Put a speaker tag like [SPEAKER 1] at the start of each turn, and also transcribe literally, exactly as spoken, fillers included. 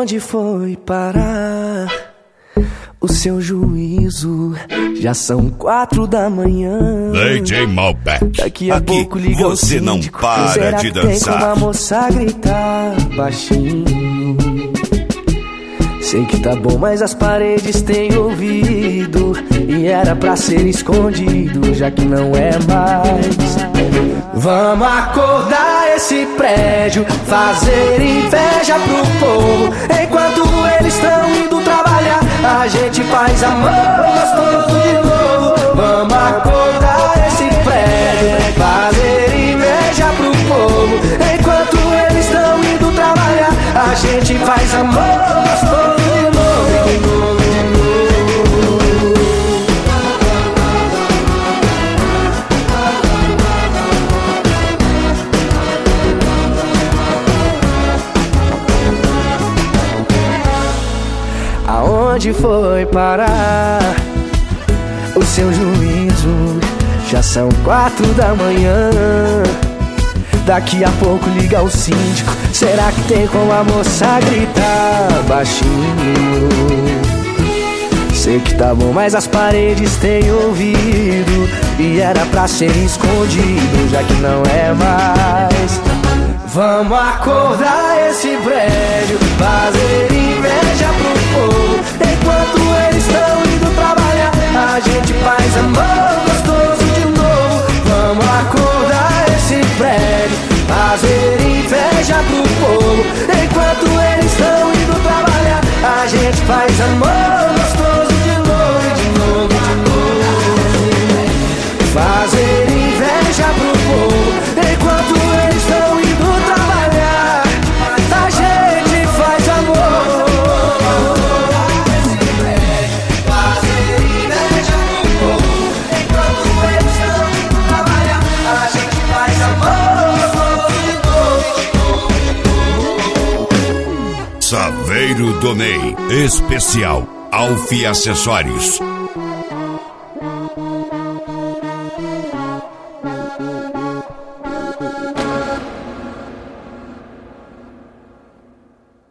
[SPEAKER 1] Aonde foi parar o seu juízo? Já são quatro da manhã.
[SPEAKER 2] D J Malbec.
[SPEAKER 1] Daqui a
[SPEAKER 2] Aqui
[SPEAKER 1] pouco liga o
[SPEAKER 2] você não
[SPEAKER 1] síndico.
[SPEAKER 2] para
[SPEAKER 1] Será
[SPEAKER 2] de
[SPEAKER 1] que tem
[SPEAKER 2] dançar.
[SPEAKER 1] como a moça gritar baixinho? Sei que tá bom, mas as paredes têm ouvido, e era pra ser escondido, já que não é mais. Vamos acordar esse prédio, fazer inveja pro povo. Enquanto eles estão indo trabalhar, a gente faz amor gostoso de novo. Vamos acordar esse prédio, fazer inveja pro povo. Enquanto eles estão indo trabalhar, a gente faz amor gostoso de novo, de novo, de novo. Aonde foi parar o seu juízo? Já são quatro da manhã. Daqui a pouco liga o síndico. Será que tem como a moça gritar baixinho? Sei que tá bom, mas as paredes têm ouvido, e era pra ser escondido, já que não é mais. Vamos acordar esse prédio, fazer inveja pro povo. Enquanto eles estão indo trabalhar, a gente faz amor gostoso de novo. Vamos acordar esse prédio, fazer inveja pro povo. Enquanto eles estão indo trabalhar, a gente faz amor gostoso de novo, de novo, de novo. Fazer inveja pro povo. Enquanto eles estão indo trabalhar, a gente faz amor. Fazer inveja pro povo. Enquanto eles estão indo trabalhar, a gente faz amor.
[SPEAKER 2] Saveiro do Ney, especial Alfie Acessórios.